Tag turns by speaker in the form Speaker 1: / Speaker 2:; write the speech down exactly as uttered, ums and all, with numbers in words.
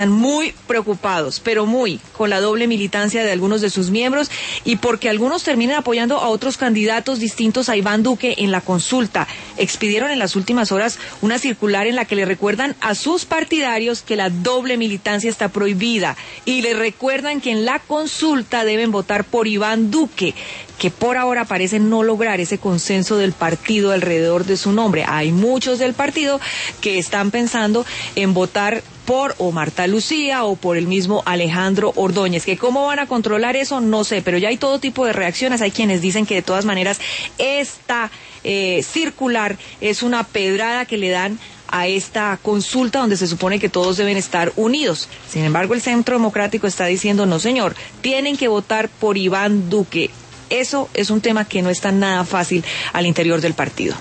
Speaker 1: muy preocupados, pero muy, con la doble militancia de algunos de sus miembros y porque algunos terminan apoyando a otros candidatos distintos a Iván Duque en la consulta. Expidieron en las últimas horas una circular en la que le recuerdan a sus partidarios que la doble militancia está prohibida y le recuerdan que en la consulta deben votar por Iván Duque, que por ahora parece no lograr ese consenso del partido alrededor de su nombre. Hay muchos del partido que están pensando en votar por o Marta Lucía o por el mismo Alejandro Ordóñez, que cómo van a controlar eso no sé, pero ya hay todo tipo de reacciones. Hay quienes dicen que de todas maneras esta eh, circular es una pedrada que le dan a esta consulta donde se supone que todos deben estar unidos. Sin embargo, el Centro Democrático está diciendo no señor, tienen que votar por Iván Duque. Eso es un tema que no está nada fácil al interior del partido.